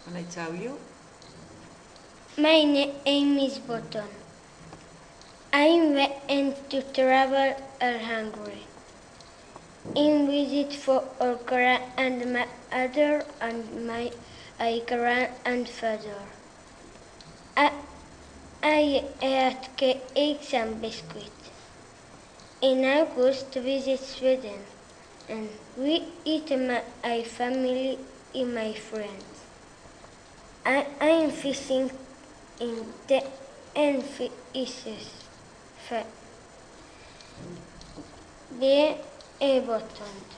Can I tell you? My name is Button. I went to travel Hungary. In visit for our grandmother and my grandfather. I ate cakes and biscuits. In August, visit Sweden, and we eat my family and my friends. I am fishing in the and fishes. The bottom.